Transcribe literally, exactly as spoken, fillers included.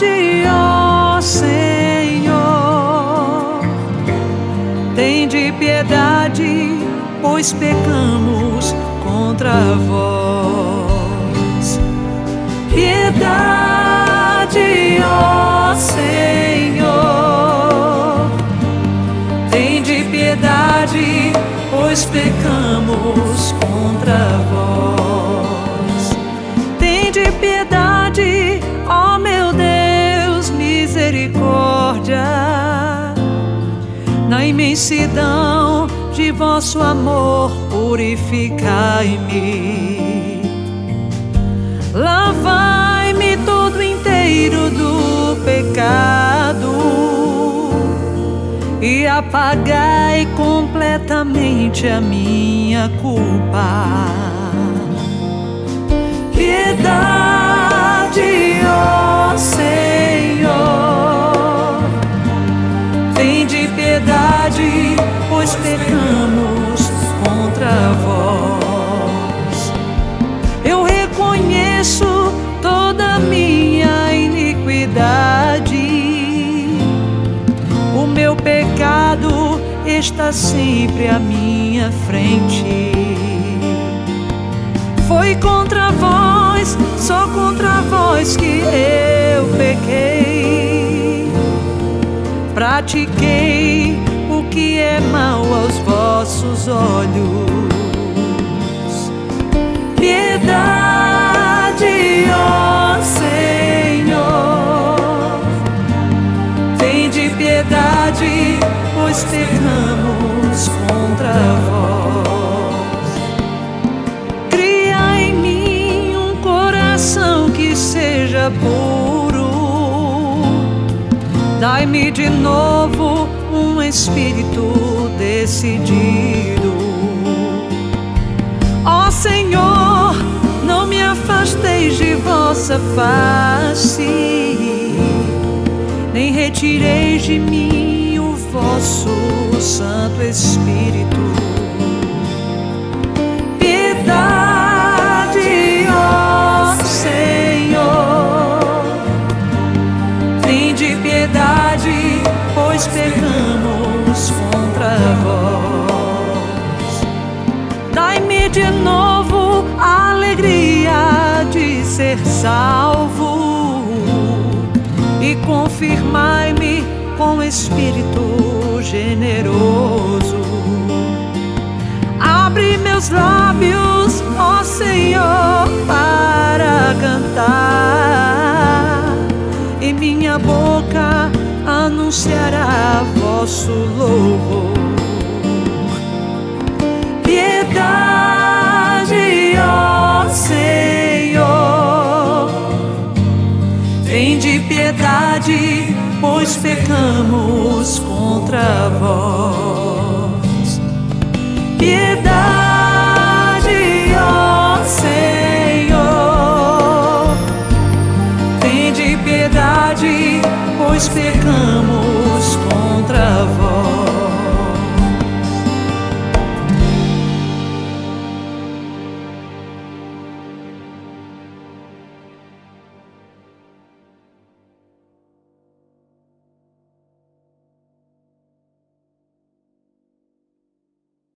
ó Senhor, tende piedade, pois pecamos contra vós. Piedade, ó Senhor, tende piedade, pois pecamos contra vós. Tende piedade, ó meu Deus, misericórdia, na imensidão de vosso amor purificai-me. Lavai-me todo inteiro do pecado e apagai completamente a minha culpa. Piedade, ó Senhor, tende piedade, pois pecamos contra vós. Eu reconheço toda a minha iniquidade, o meu pecado está sempre à minha frente. Foi contra vós, só contra vós que eu pequei. Pratiquei o que é mal aos vossos olhos. Piedade, ó Senhor, tende piedade, pois pecamos contra vós. Cria em mim um coração que seja puro, dai-me de novo um espírito decidido. Ó Senhor, não me afasteis de vossa face, nem retireis de mim o vosso Santo Espírito. Piedade, ó Senhor, tende piedade, pois pecamos contra vós. Dai-me de novo a alegria de ser salvo e confirmai-me com espírito generoso. Abre meus lábios, ó Senhor, para cantar, e minha boca anunciará vosso louvor. Piedade, ó Senhor, tende piedade, pois pecamos contra vós. Piedade, ó Senhor, tende piedade, pois pecamos contra vós.